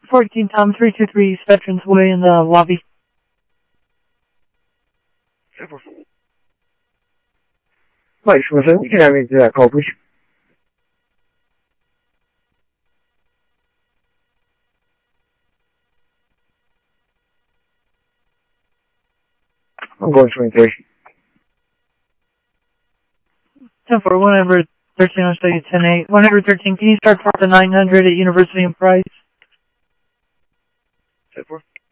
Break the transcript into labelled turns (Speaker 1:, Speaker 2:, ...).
Speaker 1: 14 Tom 323 East Veterans Way in the lobby.
Speaker 2: 10-4. Mike, you can have me do that call, please. I'm going 23.
Speaker 1: 10-4, 113, I'll show you 10-8. 113, can you start for the 900 at University and Price?
Speaker 2: 10-4.